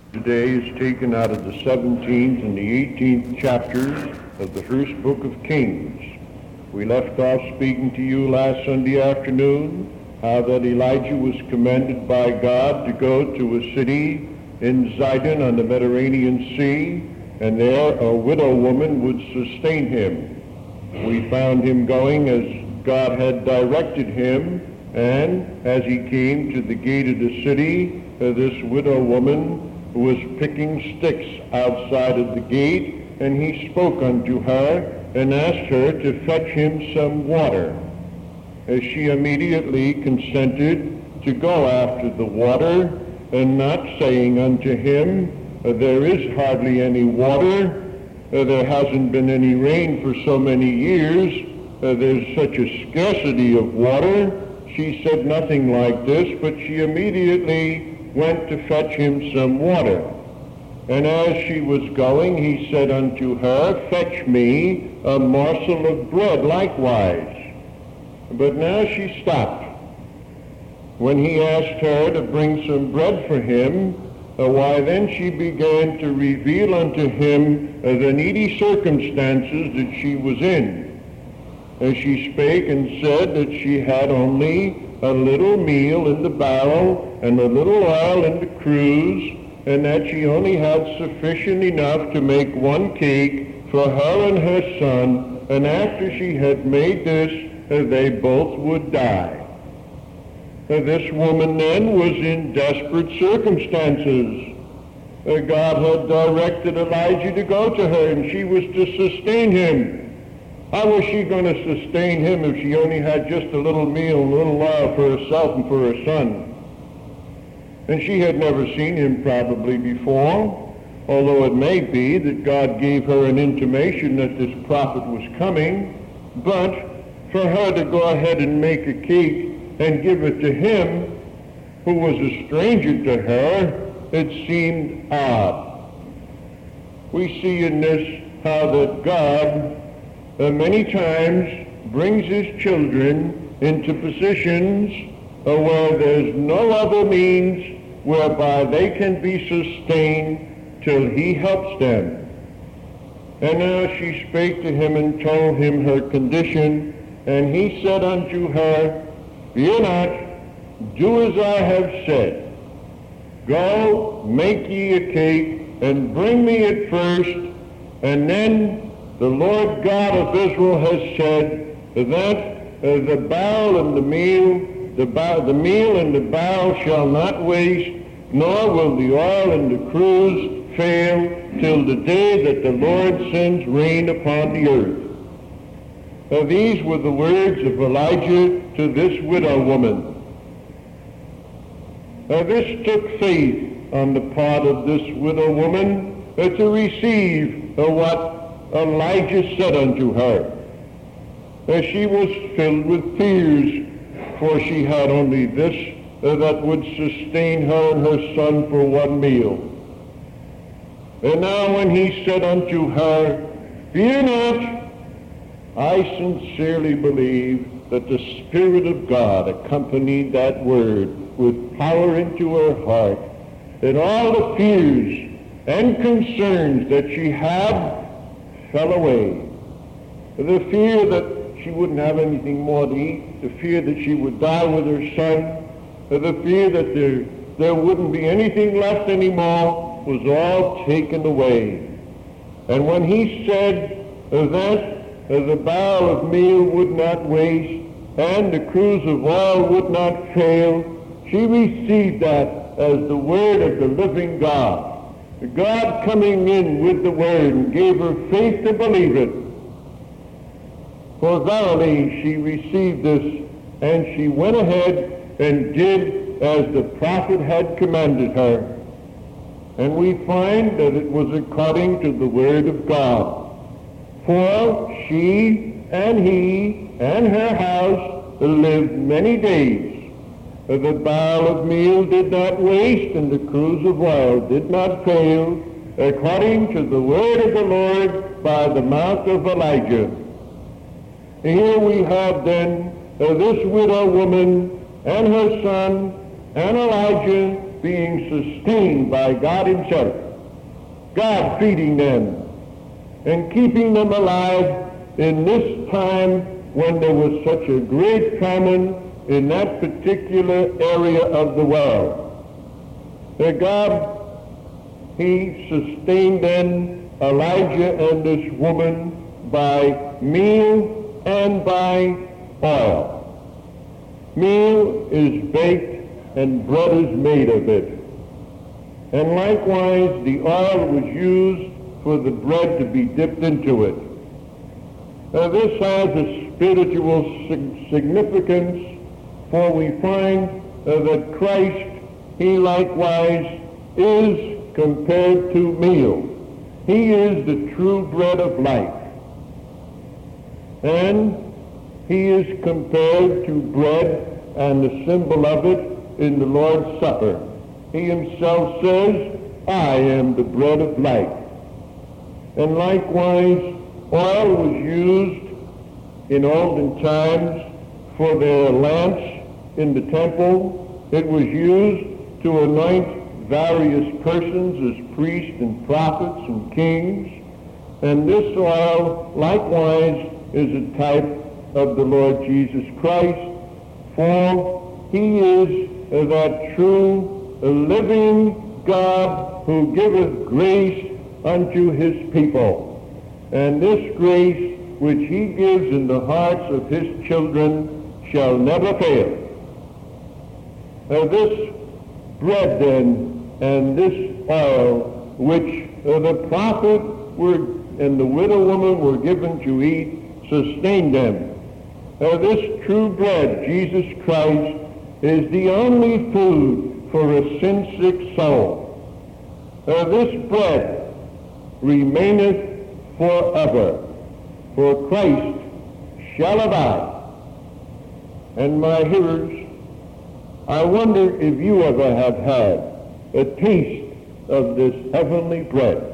Today is taken out of the 17th and the 18th chapters of the first book of Kings. We left off speaking to you last Sunday afternoon how that Elijah was commanded by God to go to a city in Zidon on the Mediterranean Sea, and there a widow woman would sustain him. We found him going as God had directed him, and as he came to the gate of the city, this widow woman was picking sticks outside of the gate, and he spoke unto her and asked her to fetch him some water. As she immediately consented to go after the water, and not saying unto him, there is hardly any water, there hasn't been any rain for so many years, there's such a scarcity of water. She said nothing like this, but she immediately went to fetch him some water. And as she was going, he said unto her, fetch me a morsel of bread likewise. But now she stopped. When he asked her to bring some bread for him, why then she began to reveal unto him the needy circumstances that she was in. And she spake and said that she had only a little meal in the barrel and a little oil in the cruse, and that she only had sufficient enough to make one cake for her and her son, and after she had made this, they both would die. This woman then was in desperate circumstances. God had directed Elijah to go to her, and she was to sustain him. How was she going to sustain him if she only had just a little meal and a little oil for herself and for her son? And she had never seen him probably before, although it may be that God gave her an intimation that this prophet was coming. But for her to go ahead and make a cake and give it to him, who was a stranger to her, it seemed odd. We see in this how that God many times brings his children into positions where there's no other means whereby they can be sustained till he helps them. And now she spake to him and told him her condition, and he said unto her, fear not, do as I have said. Go, make ye a cake, and bring me it first, and then the Lord God of Israel has said that the barrel and the meal, the meal and the barrel shall not waste, nor will the oil and the cruse fail till the day that the Lord sends rain upon the earth. These were the words of Elijah to this widow woman. This took faith on the part of this widow woman to receive what Elijah said unto her. She was filled with fears, for she had only this that would sustain her and her son for one meal. And now when he said unto her, fear not, I sincerely believe that the Spirit of God accompanied that word with power into her heart, and all the fears and concerns that she had fell away. The fear that she wouldn't have anything more to eat, the fear that she would die with her son, the fear that there wouldn't be anything left anymore was all taken away. And when he said that the barrel of meal would not waste and the cruse of oil would not fail, she received that as the word of the living God. God coming in with the word and gave her faith to believe it. For verily she received this, and she went ahead and did as the prophet had commanded her. And we find that it was according to the word of God. For she and he and her house lived many days. The barrel of meal did not waste, and the cruse of oil did not fail, according to the word of the Lord by the mouth of Elijah. Here we have then this widow woman and her son and Elijah being sustained by God himself, God feeding them and keeping them alive in this time when there was such a great famine in that particular area of the world. That God, he sustained then Elijah and this woman by meal and by oil. Meal is baked and bread is made of it. And likewise the oil was used for the bread to be dipped into it. This has a spiritual significance, for we find that Christ, he likewise is compared to meal. He is the true bread of life. And he is compared to bread and the symbol of it in the Lord's Supper. He himself says, I am the bread of life. And likewise, oil was used in olden times for their lamps in the temple. It was used to anoint various persons as priests and prophets and kings. And this oil likewise is a type of the Lord Jesus Christ, for he is that true living God who giveth grace unto his people. And this grace which he gives in the hearts of his children shall never fail. This bread then and this oil which the prophet and the widow woman were given to eat sustained them. This true bread, Jesus Christ, is the only food for a sin-sick soul. This bread remaineth forever, for Christ shall abide. And my hearers, I wonder if you ever have had a taste of this heavenly bread.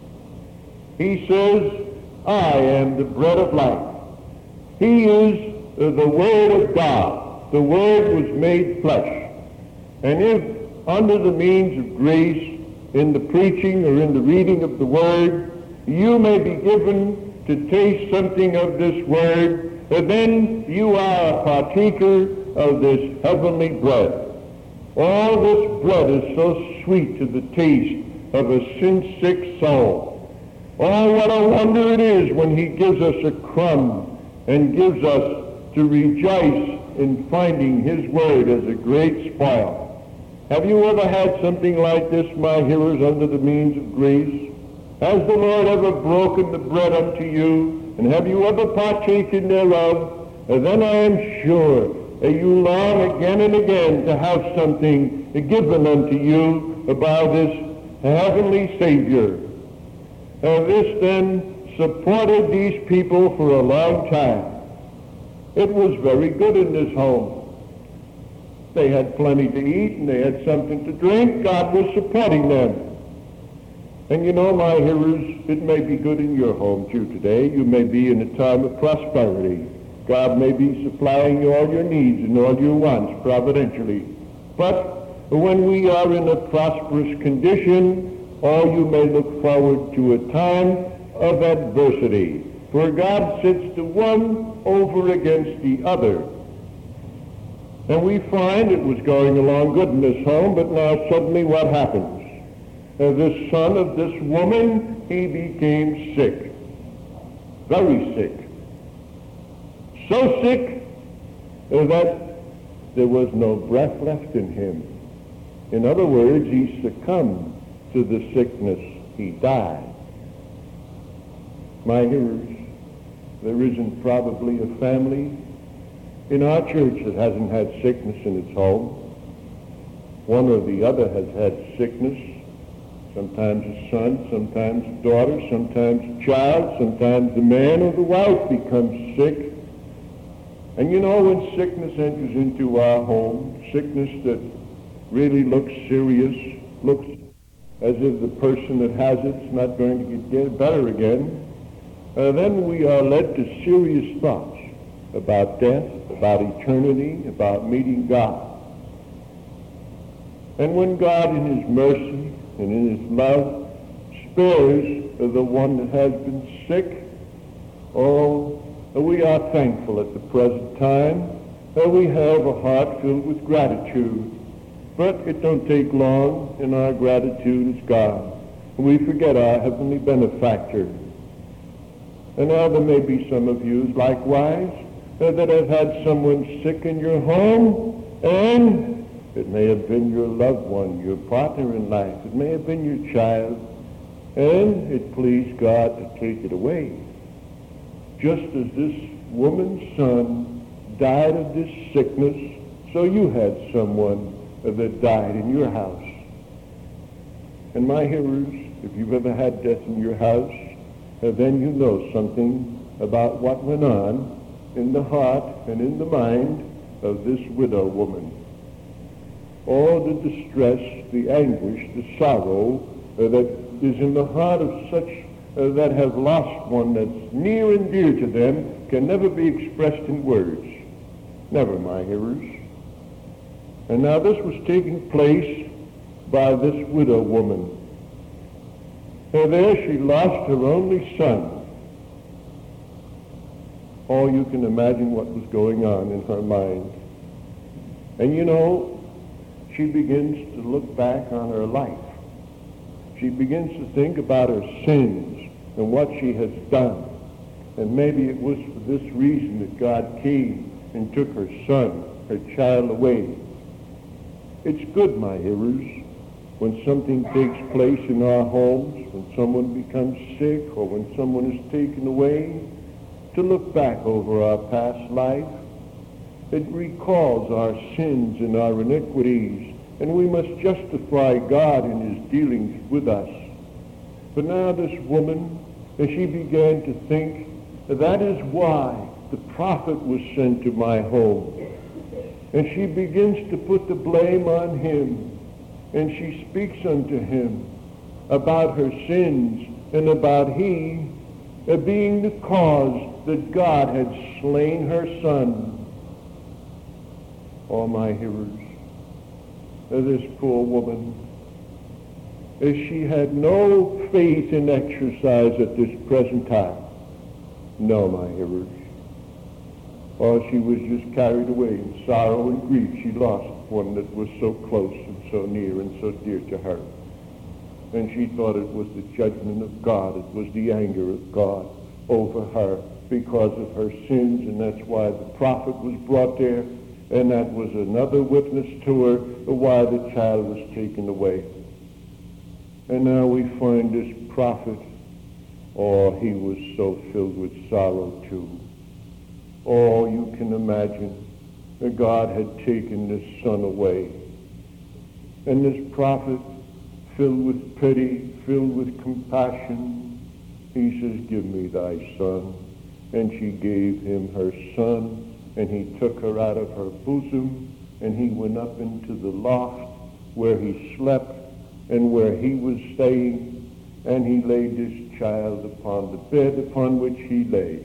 He says, I am the bread of life. He is the Word of God. The Word was made flesh. And if under the means of grace, in the preaching or in the reading of the Word, you may be given to taste something of this Word, then you are a partaker of this heavenly bread. All this bread is so sweet to the taste of a sin-sick soul. Oh, what a wonder it is when he gives us a crumb and gives us to rejoice in finding his word as a great spoil. Have you ever had something like this, my hearers, under the means of grace? Has the Lord ever broken the bread unto you, and have you ever partaken thereof? Then I am sure you long again and again to have something given unto you by this heavenly Savior. This then supported these people for a long time. It was very good in this home. They had plenty to eat and they had something to drink. God was supporting them. And you know, my hearers, it may be good in your home too today. You may be in a time of prosperity. God may be supplying all your needs and all your wants providentially. But when we are in a prosperous condition, or you may look forward to a time of adversity, for God sits the one over against the other. And we find it was going along good in this home, but now suddenly what happens? The son of this woman, he became sick, very sick. So sick that there was no breath left in him. In other words, he succumbed to the sickness. He died. My hearers, there isn't probably a family in our church that hasn't had sickness in its home. One or the other has had sickness. Sometimes a son, sometimes a daughter, sometimes a child, sometimes the man or the wife becomes sick. And you know, when sickness enters into our home, sickness that really looks serious, looks as if the person that has it's not going to get better again, then we are led to serious thoughts about death, about eternity, about meeting God. And when God in his mercy and in his love spares the one that has been sick, oh, we are thankful at the present time. We have a heart filled with gratitude. But it don't take long, and our gratitude is gone. We forget our heavenly benefactor. And now there may be some of you likewise that have had someone sick in your home, and it may have been your loved one, your partner in life. It may have been your child, and it pleased God to take it away. Just as this woman's son died of this sickness, so you had someone that died in your house. And my hearers, if you've ever had death in your house, then you know something about what went on in the heart and in the mind of this widow woman. All the distress, the anguish, the sorrow that is in the heart of such that have lost one that's near and dear to them can never be expressed in words. Never, my hearers. And now this was taking place by this widow woman. And there she lost her only son. Oh, you can imagine what was going on in her mind. And you know, she begins to look back on her life. She begins to think about her sins and what she has done. And maybe it was for this reason that God came and took her son, her child, away. It's good, my hearers, when something takes place in our homes, when someone becomes sick or when someone is taken away, to look back over our past life. It recalls our sins and our iniquities, and we must justify God in his dealings with us. But now this woman, as she began to think, that is why the prophet was sent to my home. And she begins to put the blame on him, and she speaks unto him about her sins and about he being the cause that God had slain her son. Oh, my hearers, this poor woman, as she had no faith in exercise at this present time. No, my hearers. Or she was just carried away in sorrow and grief. She lost one that was so close and so near and so dear to her. And she thought it was the judgment of God. It was the anger of God over her because of her sins, and that's why the prophet was brought there, and that was another witness to her why the child was taken away. And now we find this prophet, oh, he was so filled with sorrow too. Oh, you can imagine that God had taken this son away. And this prophet, filled with pity, filled with compassion, he says, give me thy son. And she gave him her son, and he took her out of her bosom, and he went up into the loft where he slept and where he was staying, and he laid this child upon the bed upon which he lay.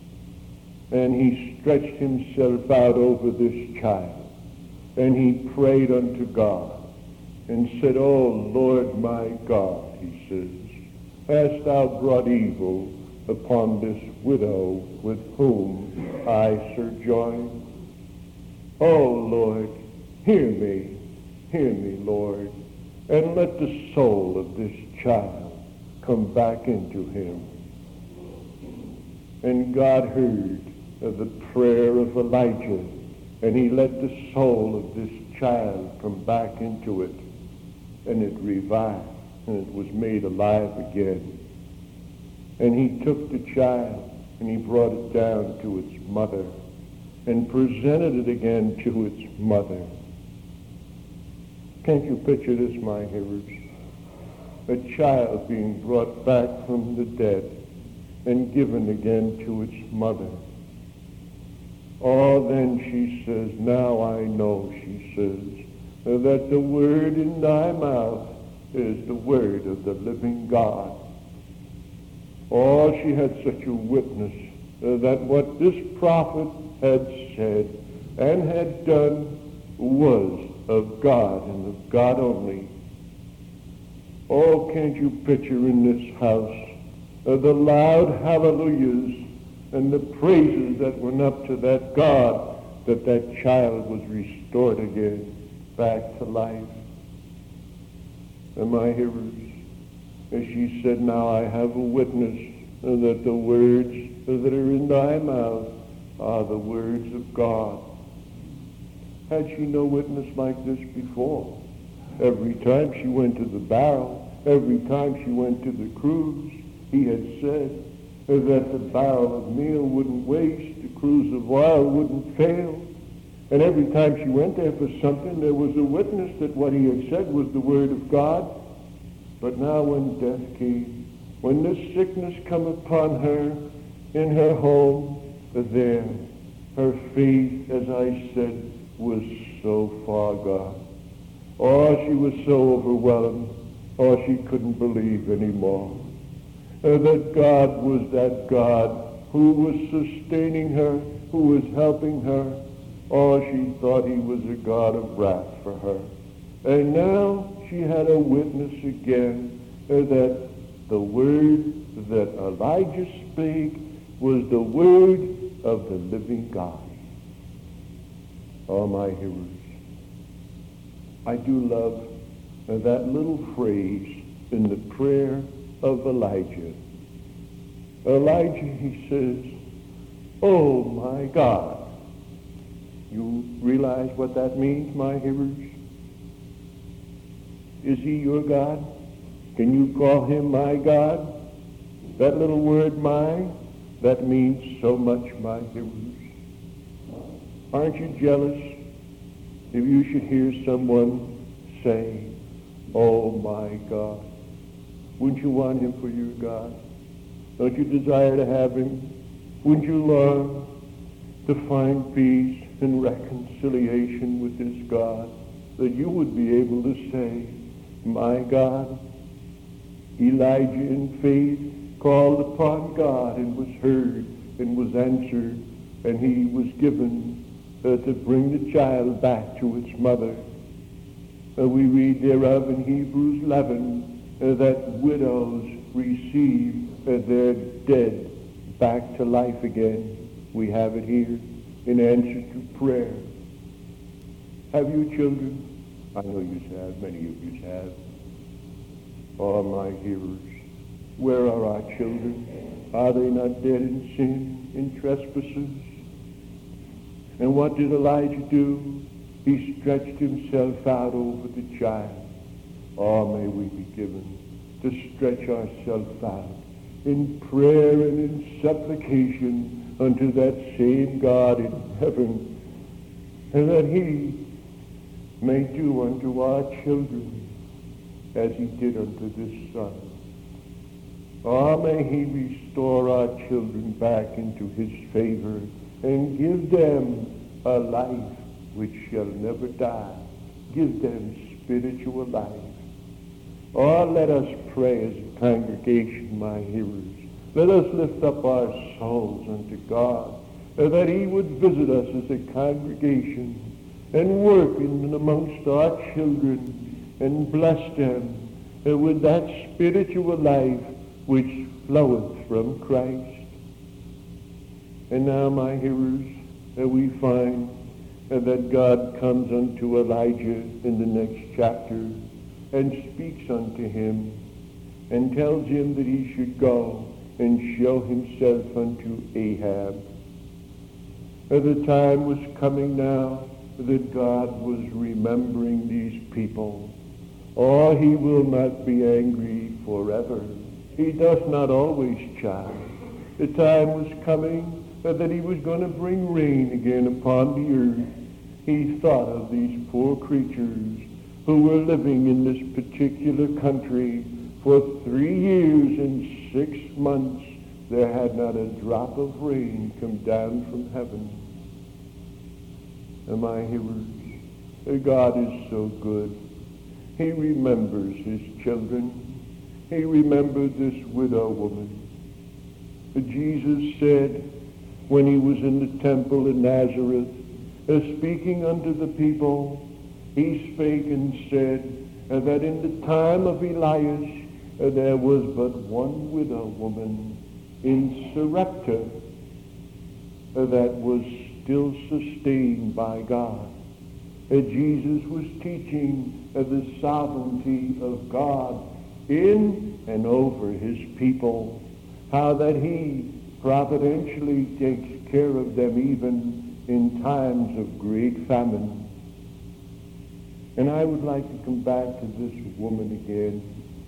And he stretched himself out over this child, and he prayed unto God, and said, O Lord my God, he says, hast thou brought evil upon this widow with whom I sojourn? O Lord, hear me, Lord, and let the soul of this child come back into him. And God heard the prayer of Elijah, and he let the soul of this child come back into it, and it revived, and it was made alive again. And he took the child, and he brought it down to its mother, and presented it again to its mother. Can't you picture this, my hearers? A child being brought back from the dead and given again to its mother. Oh, then she says, now I know, she says, that the word in thy mouth is the word of the living God. Oh, she had such a witness that what this prophet had said and had done was of God and of God only. Oh, can't you picture in this house the loud hallelujahs and the praises that went up to that God, that that child was restored again back to life? And my hearers, as she said, now I have a witness that the words that are in thy mouth are the words of God. Had she no witness like this before? Every time she went to the barrel, every time she went to the cruise, he had said that the barrel of meal wouldn't waste, the cruse of oil wouldn't fail. And every time she went there for something, there was a witness that what he had said was the word of God. But now when death came, when this sickness come upon her in her home, there, her faith, as I said, was so far gone. Oh, she was so overwhelmed. Oh, she couldn't believe anymore. That God was that God who was sustaining her, who was helping her. Oh, she thought he was a God of wrath for her. And now she had a witness again that the word that Elijah spake was the word of the living God. Oh, my hearers, I do love that little phrase in the prayer of Elijah. Elijah, he says, oh, my God. You realize what that means, my hearers? Is he your God? Can you call him my God? That little word, my, that means so much, my hearers. Aren't you jealous if you should hear someone say, oh, my God? Wouldn't you want him for your God? Don't you desire to have him? Wouldn't you long to find peace and reconciliation with this God, that you would be able to say, my God? Elijah in faith called upon God and was heard and was answered, and he was given to bring the child back to its mother. We read thereof in Hebrews 11 that widows receive their dead back to life again. We have it here in answer to prayer. Have you children? I know you have. Many of you have. Oh, my hearers, where are our children? Are they not dead in sin, in trespasses? And what did Elijah do? He stretched himself out over the child. Oh, may we be given to stretch ourselves out in prayer and in supplication unto that same God in heaven, and that he may do unto our children as he did unto this son. Oh, may he restore our children back into his favor and give them a life which shall never die. Give them spiritual life. Oh, let us pray as a congregation, my hearers. Let us lift up our souls unto God, that he would visit us as a congregation and work in and amongst our children and bless them with that spiritual life which floweth from Christ. And now, my hearers, we find that God comes unto Elijah in the next chapter and speaks unto him and tells him that he should go and show himself unto Ahab. The time was coming now that God was remembering these people. Oh, he will not be angry forever. He does not always chide. The time was coming that he was going to bring rain again upon the earth. He thought of these poor creatures who were living in this particular country for 3 years and 6 months. There had not a drop of rain come down from heaven. And my hearers, God is so good. He remembers his children. He remembered this widow woman. Jesus said when he was in the temple in Nazareth, speaking unto the people, he spake and said that in the time of Elias there was but one widow woman in Sarepta that was still sustained by God. Jesus was teaching the sovereignty of God in and over his people, how that he providentially takes care of them even in times of great famine. And I would like to come back to this woman again,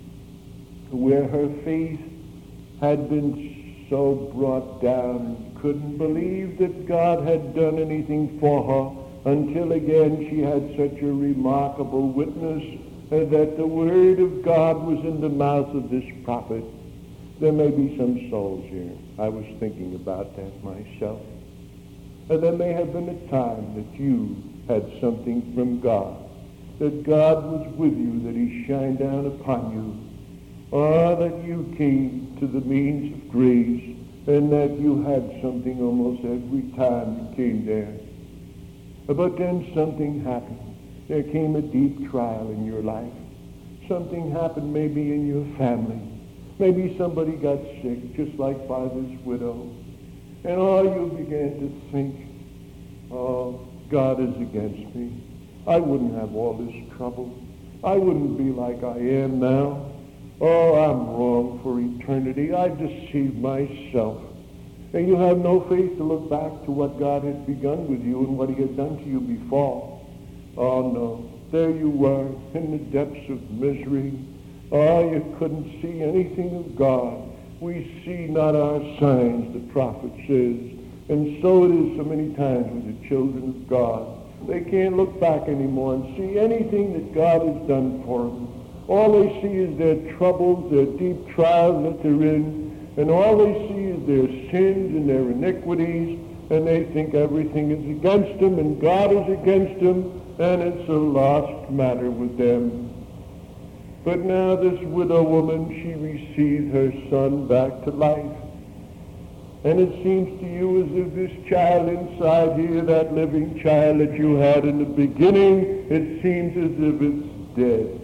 where her faith had been so brought down, couldn't believe that God had done anything for her, until again she had such a remarkable witness that the word of God was in the mouth of this prophet. There may be some souls here. I was thinking about that myself. And there may have been a time that you had something from God, that God was with you, that he shined down upon you, or that you came to the means of grace, and that you had something almost every time you came there. But then something happened. There came a deep trial in your life. Something happened maybe in your family. Maybe somebody got sick, just like by this widow. And you began to think, oh, God is against me. I wouldn't have all this trouble. I wouldn't be like I am now. Oh, I'm wrong for eternity. I've deceived myself. And you have no faith to look back to what God had begun with you and what he had done to you before. Oh, no. There you were in the depths of misery. Oh, you couldn't see anything of God. We see not our signs, the prophet says. And so it is so many times with the children of God. They can't look back anymore and see anything that God has done for them. All they see is their troubles, their deep trials that they're in. And all they see is their sins and their iniquities, and they think everything is against them, and God is against them, and it's a lost matter with them. But now this widow woman, she received her son back to life. And it seems to you as if this child inside here, that living child that you had in the beginning, it seems as if it's dead.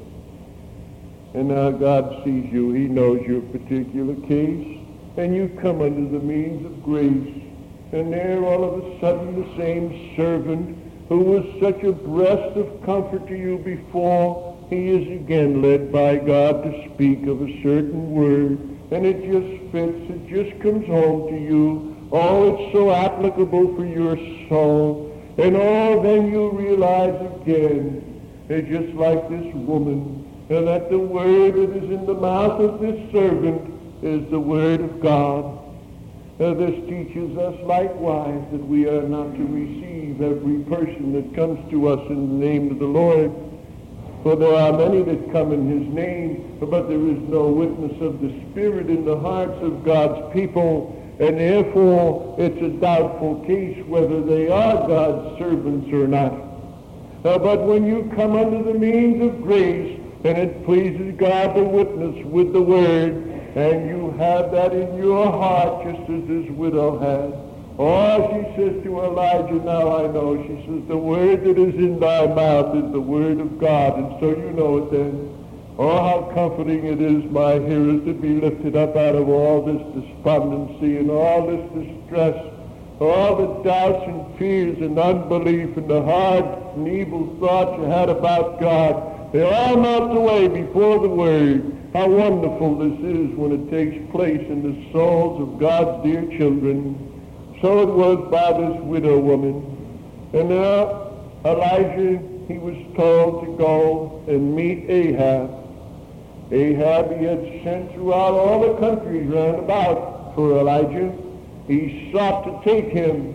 And now God sees you. He knows your particular case. And you come under the means of grace. And there all of a sudden the same servant who was such a breast of comfort to you before, he is again led by God to speak of a certain word. And it just fits. It just comes home to you. Oh, it's so applicable for your soul. And then you realize again, it's just like this woman, and that the word that is in the mouth of this servant is the word of God. This teaches us likewise that we are not to receive every person that comes to us in the name of the Lord. For there are many that come in his name, but there is no witness of the Spirit in the hearts of God's people, and therefore it's a doubtful case whether they are God's servants or not. But when you come under the means of grace, and it pleases God to witness with the word, and you have that in your heart just as this widow had. Oh, she says to Elijah, now I know, she says, the word that is in thy mouth is the word of God. And so you know it then. Oh, how comforting it is, my hearers, to be lifted up out of all this despondency and all this distress, all the doubts and fears and unbelief and the hard and evil thoughts you had about God. They all melt away before the word. How wonderful this is when it takes place in the souls of God's dear children. So it was by this widow woman. And now Elijah, he was told to go and meet Ahab. Ahab he had sent throughout all the countries round about for Elijah. He sought to take him.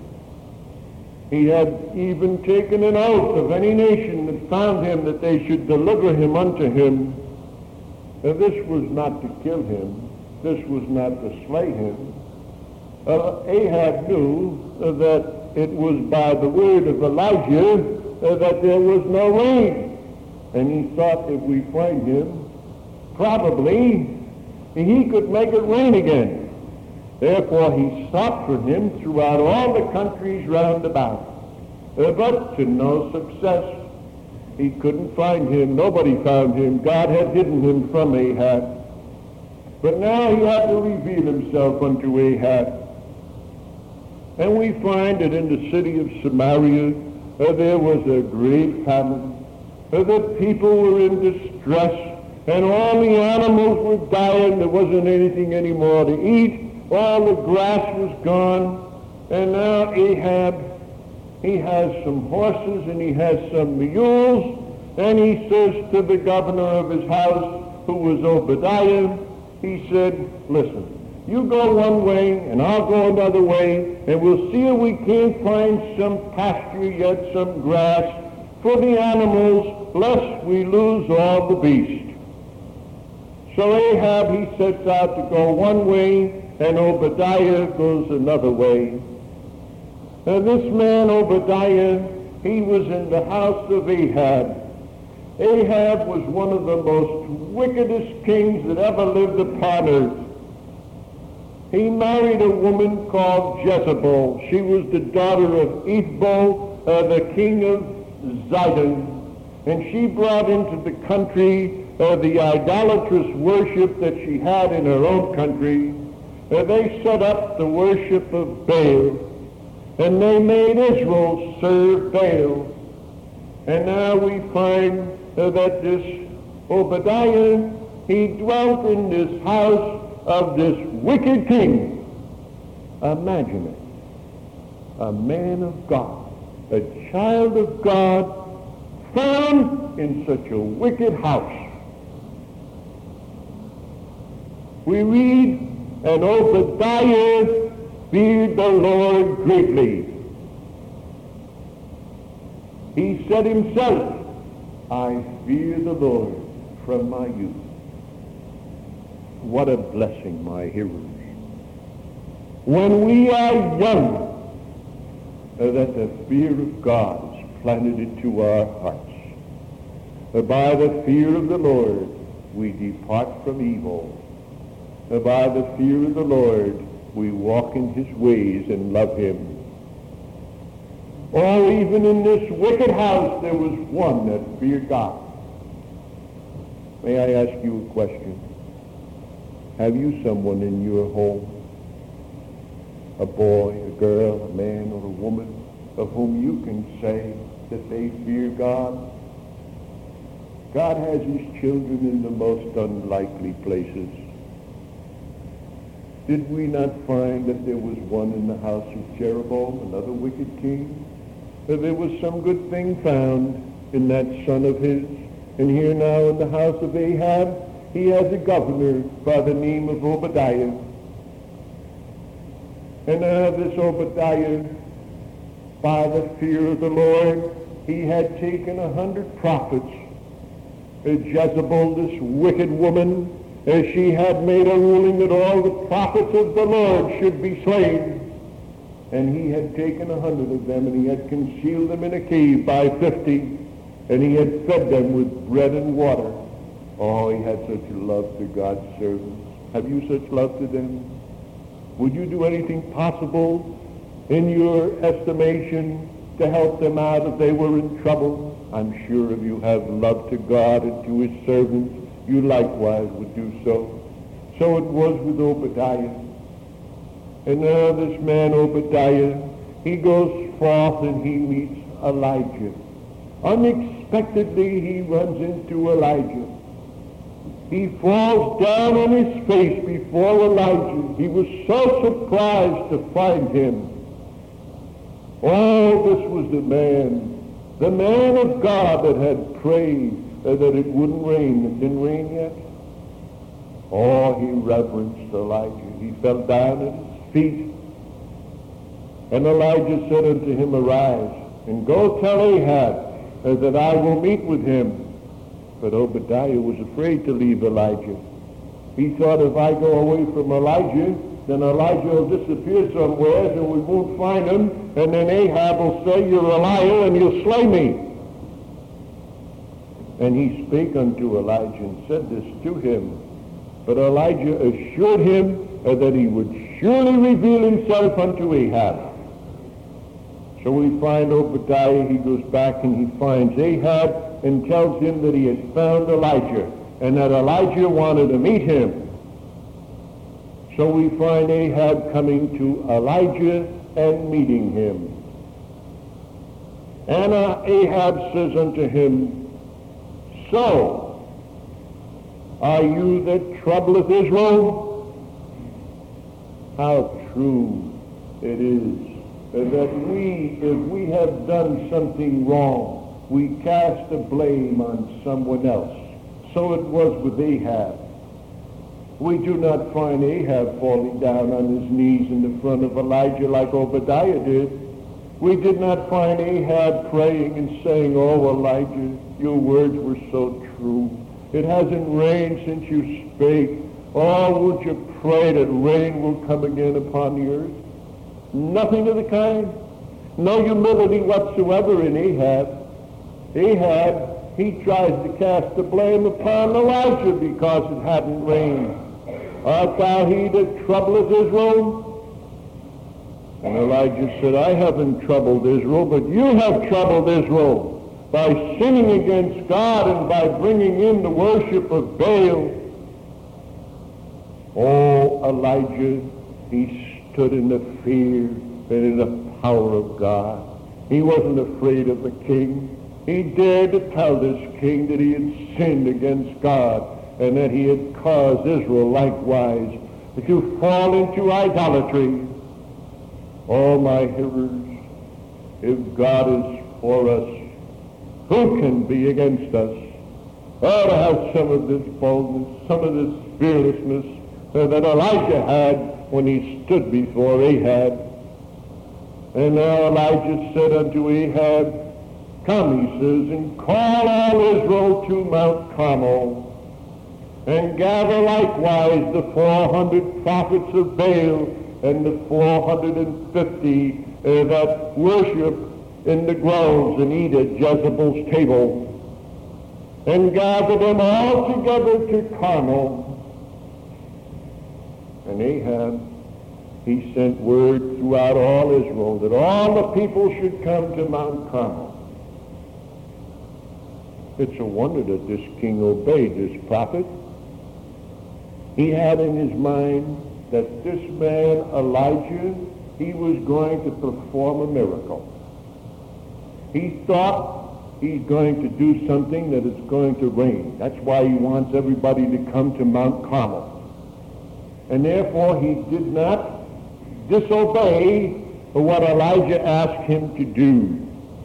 He had even taken an oath of any nation that found him that they should deliver him unto him. And this was not to kill him. This was not to slay him. Ahab knew that it was by the word of Elijah that there was no rain. And he thought if we find him, probably he could make it rain again. Therefore he sought for him throughout all the countries round about, but to no success. He couldn't find him. Nobody found him. God had hidden him from Ahab. But now he had to reveal himself unto Ahab. And we find that in the city of Samaria, there was a great famine. The people were in distress, and all the animals were dying. There wasn't anything anymore to eat. All the grass was gone. And now Ahab, he has some horses and he has some mules, and he says to the governor of his house, who was Obadiah, he said, listen, you go one way and I'll go another way, and we'll see if we can't find some pasture yet, some grass for the animals, lest we lose all the beasts. So Ahab, he sets out to go one way, and Obadiah goes another way. This man, Obadiah, he was in the house of Ahab. Ahab was one of the most wickedest kings that ever lived upon earth. He married a woman called Jezebel. She was the daughter of Ethbaal, the king of Zidon. And she brought into the country the idolatrous worship that she had in her own country. They set up the worship of Baal. And they made Israel serve Baal. And now we find that this Obadiah, he dwelt in this house of this wicked king. Imagine it. A man of God, a child of God, found in such a wicked house. We read, and Obadiah feared the Lord greatly. He said himself, I fear the Lord from my youth. What a blessing, my hearers. When we are young, that the fear of God is planted into our hearts. By the fear of the Lord, we depart from evil. By the fear of the Lord, we walk in his ways and love him. Oh, even in this wicked house, there was one that feared God. May I ask you a question? Have you someone in your home, a boy, a girl, a man, or a woman, of whom you can say that they fear God? God has his children in the most unlikely places. Did we not find that there was one in the house of Jeroboam, another wicked king? That there was some good thing found in that son of his. And here now in the house of Ahab, he has a governor by the name of Obadiah. And now this Obadiah, by the fear of the Lord, he had taken 100 prophets. Jezebel, this wicked woman, as she had made a ruling that all the prophets of the Lord should be slain. And he had taken 100 of them, and he had concealed them in a cave by 50, and he had fed them with bread and water. Oh, he had such love to God's servants. Have you such love to them? Would you do anything possible in your estimation to help them out if they were in trouble? I'm sure if you have love to God and to his servants, you likewise would do so. So it was with Obadiah. And now this man Obadiah, he goes forth and he meets Elijah. Unexpectedly he runs into Elijah. He falls down on his face before Elijah. He was so surprised to find him. Oh, this was the man of God that had prayed that it wouldn't rain. It didn't rain yet. Oh, he reverenced Elijah. He fell down at his feet. And Elijah said unto him, arise, and go tell Ahab that I will meet with him. But Obadiah was afraid to leave Elijah. He thought, if I go away from Elijah, then Elijah will disappear somewhere and we won't find him, and then Ahab will say, you're a liar, and you'll slay me. And he spake unto Elijah and said this to him. But Elijah assured him that he would surely reveal himself unto Ahab. So we find Obadiah, he goes back and he finds Ahab and tells him that he had found Elijah and that Elijah wanted to meet him. So we find Ahab coming to Elijah and meeting him. And Ahab says unto him, So, are you that troubleth Israel? How true it is that if we have done something wrong, we cast the blame on someone else. So it was with Ahab. We do not find Ahab falling down on his knees in the front of Elijah like Obadiah did. We did not find Ahab praying and saying, Oh, Elijah, your words were so true. It hasn't rained since you spake. Oh, would you pray that rain will come again upon the earth? Nothing of the kind. No humility whatsoever in Ahab. Ahab, he tries to cast the blame upon Elijah because it hadn't rained. Art thou he that troubleth Israel? And Elijah said, I haven't troubled Israel, but you have troubled Israel by sinning against God and by bringing in the worship of Baal. Oh, Elijah, he stood in the fear and in the power of God. He wasn't afraid of the king. He dared to tell this king that he had sinned against God and that he had caused Israel likewise to fall into idolatry. Oh, my hearers, if God is for us, who can be against us? Oh, to have some of this boldness, some of this fearlessness that Elijah had when he stood before Ahab. And now Elijah said unto Ahab, Come, he says, and call all Israel to Mount Carmel, and gather likewise the 400 prophets of Baal and the 450 that worship in the groves and eat at Jezebel's table, and gather them all together to Carmel. And Ahab, he sent word throughout all Israel that all the people should come to Mount Carmel. It's a wonder that this king obeyed this prophet. He had in his mind that this man, Elijah, he was going to perform a miracle. He thought he's going to do something that is going to rain. That's why he wants everybody to come to Mount Carmel. And therefore he did not disobey what Elijah asked him to do.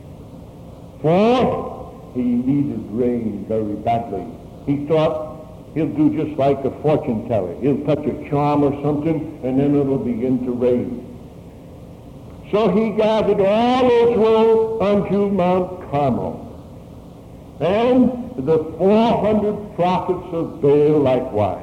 For he needed rain very badly. He thought he'll do just like a fortune teller. He'll touch a charm or something, and then it'll begin to rain. So he gathered all Israel unto Mount Carmel, and the 400 prophets of Baal likewise.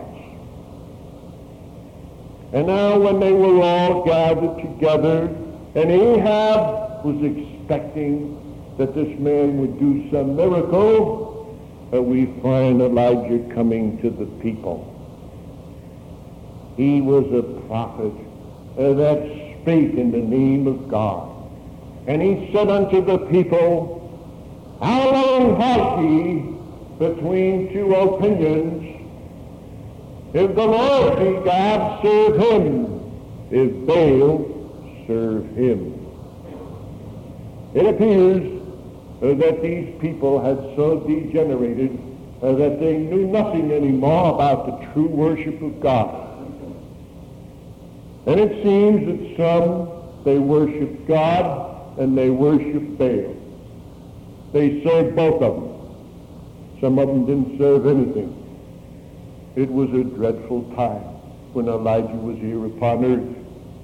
And now when they were all gathered together, and Ahab was expecting that this man would do some miracle, we find Elijah coming to the people. He was a prophet that spake in the name of God. And he said unto the people, How long halt ye between two opinions? If the Lord be God, serve him. If Baal, serve him. It appears that these people had so degenerated that they knew nothing anymore about the true worship of God. And it seems that some, they worshiped God and they worshiped Baal. They served both of them. Some of them didn't serve anything. It was a dreadful time when Elijah was here upon earth.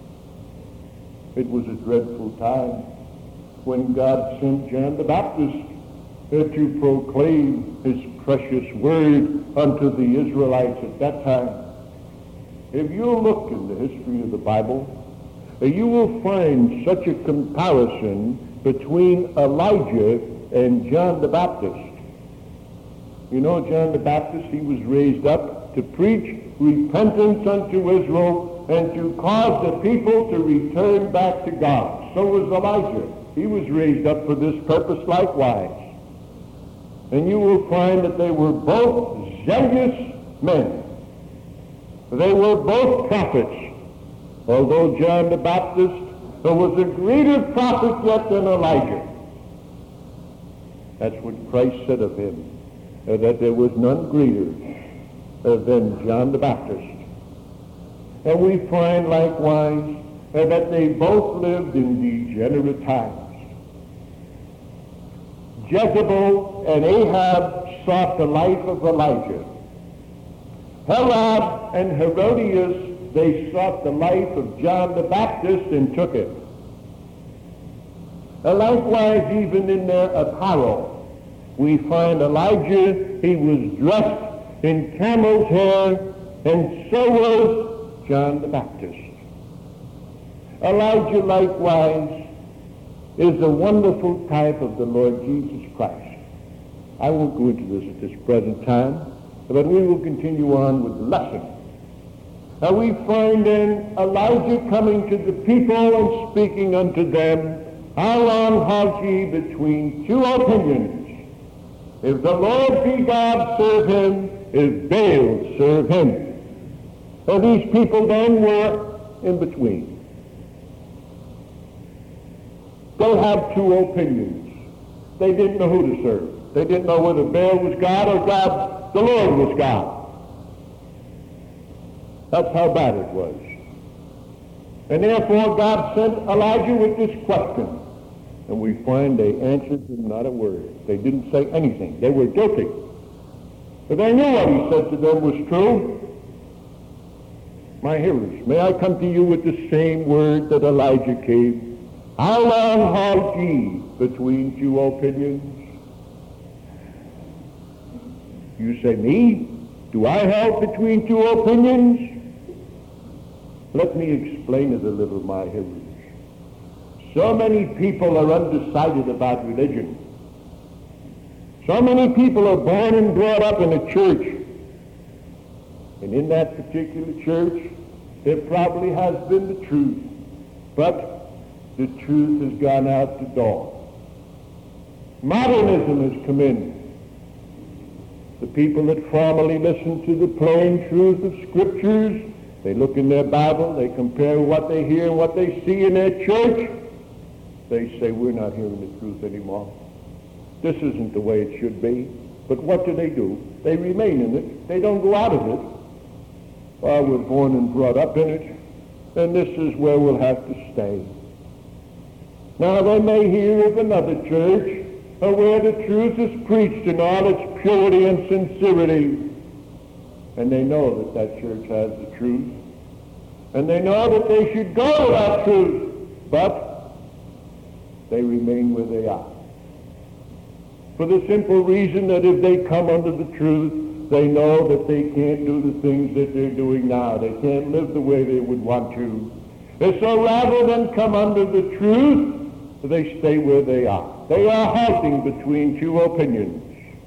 It was a dreadful time when God sent John the Baptist to proclaim his precious word unto the Israelites at that time. If you look in the history of the Bible, you will find such a comparison between Elijah and John the Baptist. You know, John the Baptist, he was raised up to preach repentance unto Israel and to cause the people to return back to God. So was Elijah. He was raised up for this purpose likewise. And you will find that they were both zealous men. They were both prophets. Although John the Baptist was a greater prophet yet than Elijah. That's what Christ said of him, that there was none greater than John the Baptist. And we find likewise that they both lived in degenerate times. Jezebel and Ahab sought the life of Elijah. Herod and Herodias, they sought the life of John the Baptist and took it. Likewise, even in their apparel, we find Elijah, he was dressed in camel's hair, and so was John the Baptist. Elijah, likewise, is a wonderful type of the Lord Jesus Christ. I won't go into this at this present time, but we will continue on with the lesson. Now we find then Elijah coming to the people and speaking unto them, how long halt ye between two opinions? If the Lord be God, serve him. If Baal, serve him. So these people then were in between. They had two opinions. They didn't know who to serve. They didn't know whether Baal was God or God, the Lord was God. That's how bad it was. And therefore God sent Elijah with this question. And we find they answered him not a word. They didn't say anything. They were guilty. But they knew what he said to them was true. My hearers, may I come to you with the same word that Elijah gave? How long halt ye between two opinions? You say, me? Do I halt between two opinions? Let me explain it a little, my hearers. So many people are undecided about religion. So many people are born and brought up in a church. And in that particular church, there probably has been the truth. But the truth has gone out the door. Modernism has come in. The people that formerly listened to the plain truth of Scriptures, they look in their Bible, they compare what they hear and what they see in their church. They say, we're not hearing the truth anymore. This isn't the way it should be. But what do? They remain in it. They don't go out of it. Well, we're born and brought up in it, and this is where we'll have to stay. Now, they may hear of another church where the truth is preached in all its purity and sincerity, and they know that that church has the truth, and they know that they should go to that truth, but they remain where they are. For the simple reason that if they come under the truth, they know that they can't do the things that they're doing now. They can't live the way they would want to. And so rather than come under the truth, they stay where they are. They are halting between two opinions.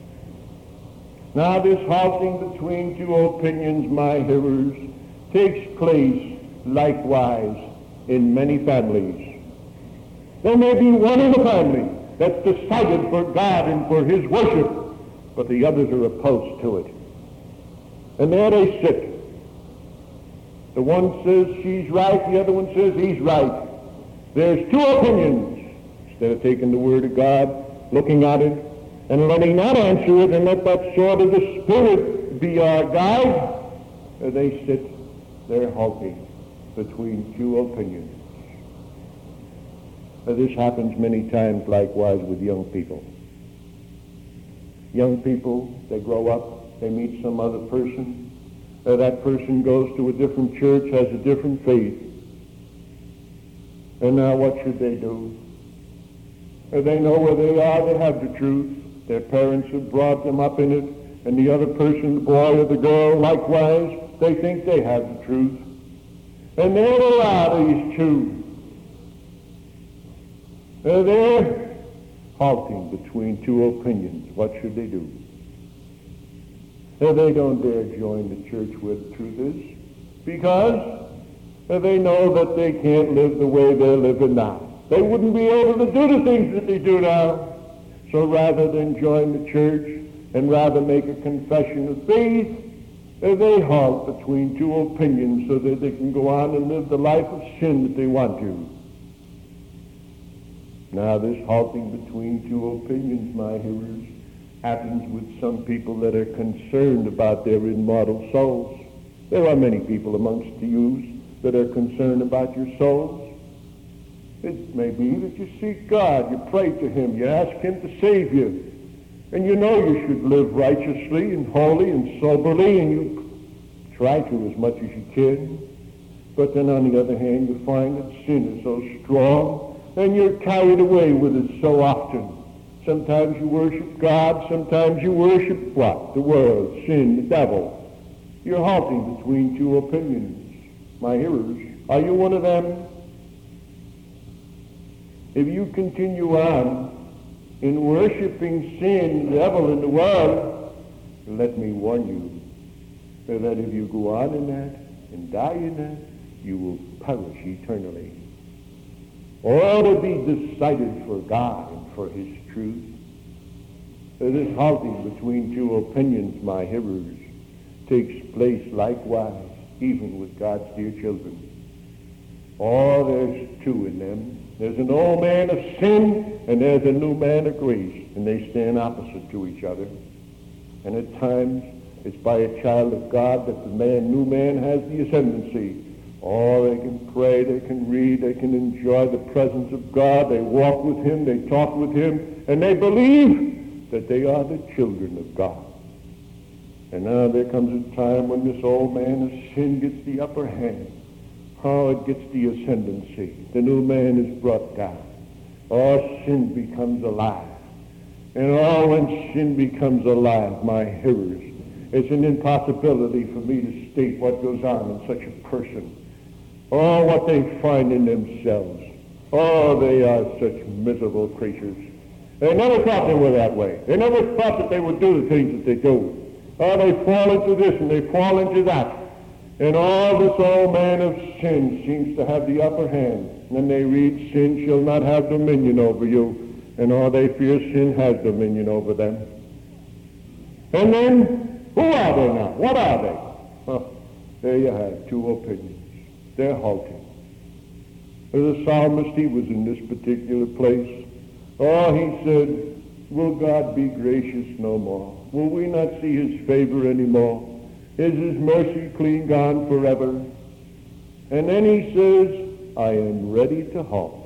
Now this halting between two opinions, my hearers, takes place likewise in many families. There may be one in a family that's decided for God and for his worship, but the others are opposed to it. And there they sit. The one says she's right, the other one says he's right. There's two opinions. Instead of taking the Word of God, looking at it, and letting that answer it, and let that sword of the Spirit be our guide, they sit there halting between two opinions. This happens many times likewise with young people. Young people, they grow up, they meet some other person. That person goes to a different church, has a different faith. And now what should they do? They know where they are, they have the truth. Their parents have brought them up in it. And the other person, the boy or the girl, likewise, they think they have the truth. And there they are, these two. They're halting between two opinions. What should they do? They don't dare join the church where the truth is, because they know that they can't live the way they're living now. They wouldn't be able to do the things that they do now. So rather than join the church and rather make a confession of faith, they halt between two opinions so that they can go on and live the life of sin that they want to. Now, this halting between two opinions, my hearers, happens with some people that are concerned about their immortal souls. There are many people amongst you that are concerned about your souls. It may be that you seek God, you pray to him, you ask him to save you, and you know you should live righteously and holy and soberly, and you try to as much as you can. But then on the other hand, you find that sin is so strong, and you're carried away with it so often. Sometimes you worship God, sometimes you worship what? The world, sin, the devil. You're halting between two opinions. My hearers, are you one of them? If you continue on in worshiping sin, the devil, and the world, let me warn you that if you go on in that and die in that, you will perish eternally. All to be decided for God and for his truth. This halting between two opinions, my hearers, takes place likewise even with God's dear children. Oh, there's two in them. There's an old man of sin, and there's a new man of grace, and they stand opposite to each other. And at times, it's by a child of God that the new man has the ascendancy. Oh, they can pray, they can read, they can enjoy the presence of God, they walk with him, they talk with him, and they believe that they are the children of God. And now there comes a time when this old man of sin gets the upper hand. Oh, it gets the ascendancy. The new man is brought down. Oh, sin becomes alive. And oh, when sin becomes alive, my hearers, it's an impossibility for me to state what goes on in such a person. Oh, what they find in themselves. Oh, they are such miserable creatures. They never thought they were that way. They never thought that they would do the things that they do. Oh, they fall into this and they fall into that. And all this old man of sin seems to have the upper hand. And then they read, sin shall not have dominion over you. And all they fear, sin has dominion over them. And then, who are they now? What are they? Well, there you have two opinions. They're halting. The psalmist, he was in this particular place. Oh, he said, will God be gracious no more? Will we not see his favor anymore? Is his mercy clean gone forever? And then he says, I am ready to halt.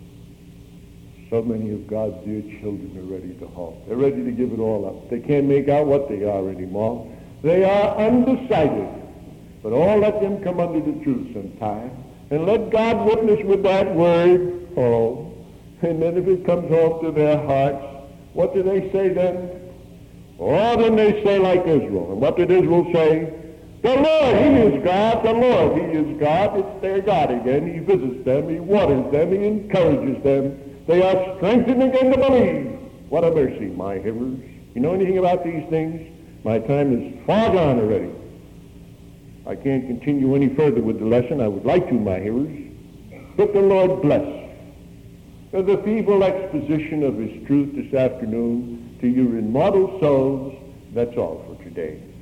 So many of God's dear children are ready to halt. They're ready to give it all up. They can't make out what they are anymore. They are undecided. But oh, let them come under the truth sometime. And let God witness with that word, oh. And then if it comes off to their hearts, what do they say then? Oh, then they say like Israel. And what did Israel say? The Lord, he is God. The Lord, he is God. It's their God again. He visits them. He waters them. He encourages them. They are strengthened again to believe. What a mercy, my hearers. You know anything about these things? My time is far gone already. I can't continue any further with the lesson. I would like to, my hearers. But the Lord bless the feeble exposition of his truth this afternoon to your immortal souls. That's all for today.